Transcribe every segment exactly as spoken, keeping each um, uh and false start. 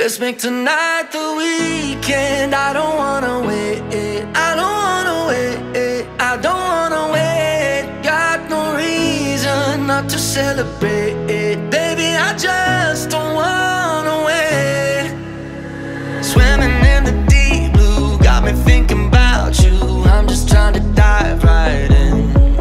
Let's make tonight the weekend. I don't wanna wait, I don't wanna wait, I don't wanna wait. Got no reason not to celebrate, baby, I just don't wanna wait. Swimming in the deep blue got me thinking about you. I'm just trying to dive right in.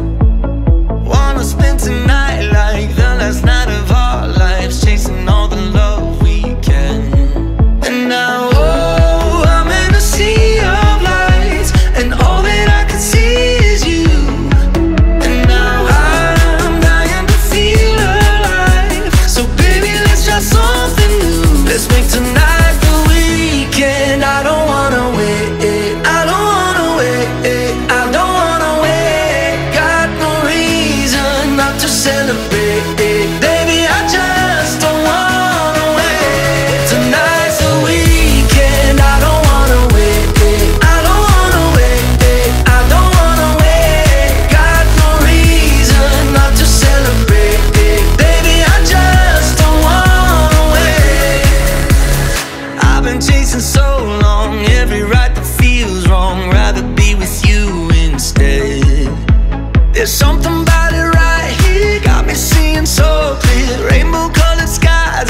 Wanna spend tonight like the last night of our lives, chasing all the love we can. And now, oh, I'm in a sea of lights, and all that I can see is you. And now I'm dying to feel alive, so baby, let's try something new. Let's make tonight the weekend. I don't wanna wait, I don't wanna wait, I don't wanna wait. Got no reason not to celebrate, baby, I just don't wanna wait. Tonight's the weekend. I don't wanna wait, I don't wanna wait, I don't wanna wait. Got no reason not to celebrate, baby, I just don't wanna wait. I've been chasing so long, every right that feels wrong, rather be with you instead. There's something about it right here, got me seeing so clear, rainbow colored skies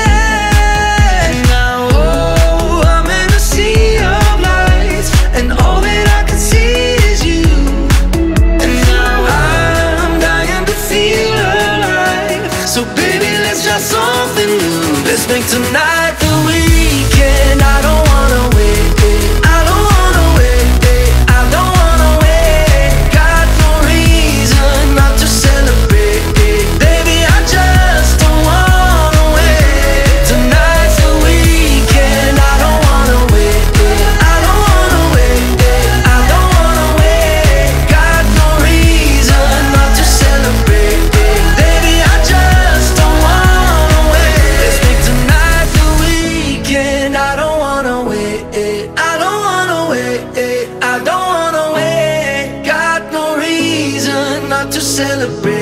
ahead. Now, oh, I'm in a sea of lights, and all that I can see is you. And now I'm dying to feel alive, so baby, let's try something new. Let's make tonight the weekend. I don't wanna wait, I don't wanna wait, I don't wanna wait. Got no reason not to celebrate, baby, I just don't wanna wait. Tonight's the weekend. I don't wanna wait, I don't wanna wait, I don't wanna wait. Got no reason not to celebrate, baby, I just don't wanna wait. Let's make tonight the weekend. I don't wanna wait, I don't wanna wait, I don't wanna wait. Got no reason not to celebrate.